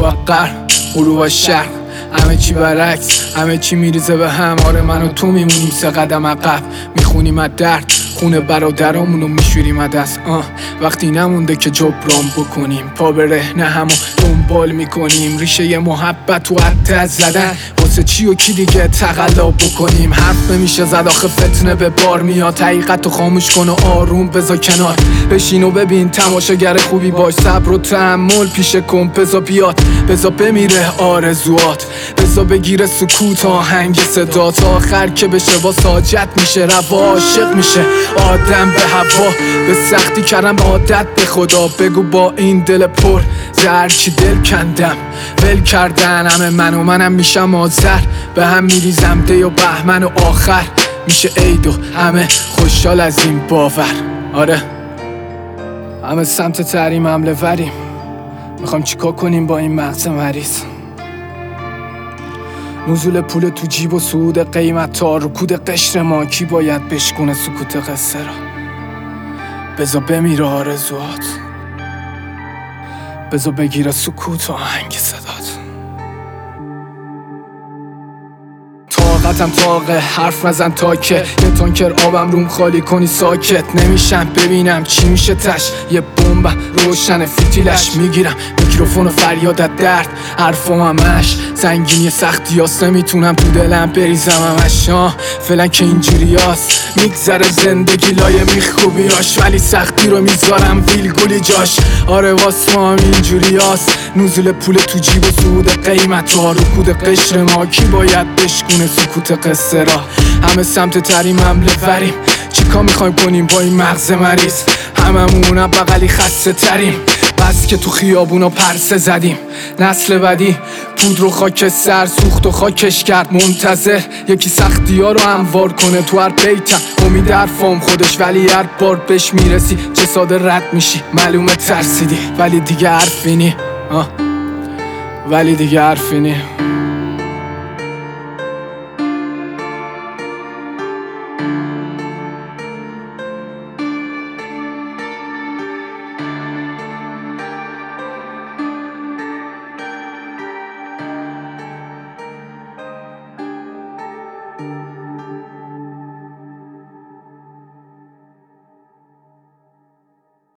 طلوع غرب غروب شرق، همه چی برعکس، همه چی میریزه به هم. آره من و تو میمونیم 3 قدم عقب، میخونیم از درد خونه برادرامونو میشوریم از دست. وقتی نمونده که جبران بکنیم، پا به رهنه همو دنبال میکنیم. ریشه محبت تو عده زدن، واسه چی و کی دیگه تقلا بکنیم. حرف نمیشه زد آخه فتنه به بار میاد. حقیقت رو خاموش کن و آروم بذار کنار، بشین و ببین تماشاگر خوبی باش. صبر و تحمل پیشه کن، بذار بیاد، بذار بمیره آرزوات، بذار بگیره سکوت آهنگ صدا. تا آخر که بشه با ساجت میشه روا، عاشق میشه آدم به هوا. به سختی کردم عادت به خدا، بگو با این دل پر زهر چی دل کندم. ول کردن همه منم میشم آذر، به هم میریزم دی و بهمن و آخر میشه عید و همه خوشحال از این باور. آره همه سمت تحریم حمله وریم، میخوایم چیکار کنیم با این مغز مریض. نزول پول تو جیب و صعود قیمت تا رکود قشر ما، کی باید بشکونه سکوت قصه را؟ بذار بمیره آرزوات، بذار بگیره سکوت و آهنگ صدات. طاقتم طاقه حرف نزن تا که یه تانکر آبم روم خالی کنی ساکت نمیشم. ببینم چی میشه تش، یه بمب روشن فیتیلش میگیرم میکروفون و فریادت درد. حرفم همش سنگینی سختی هاست، نمیتونم تو دلم بریزم همش. فعلا که اینجوری هاست، میگذره زندگی لایه میخوبیاش، ولی سختی رو میذارم ویلگولی جاش. آره واسه ما هم اینجوری هاست، نزول پول تو جیب و صعود قیمت ها، رکود قشر ما، کی باید بشکونه سکوت قصه را؟ همه سمت تریم حمله وریم، چیکار میخوایم کنیم با این مغز مریض؟ هممون بغلی خسته تریم، بس که تو خیابونا پرسه زدیم. نسل بعدی پودر و خاکستر سوخت و خاکش کرد، منتظر یکی سختی ها رو هموار کنه. تو هر بیتم امید حرفام خودش، ولی هر بار بهش میرسی چه ساده رد میشی. معلومه ترسیدی ولی دیگه حرفی نی، ولی دیگه حرفی نی.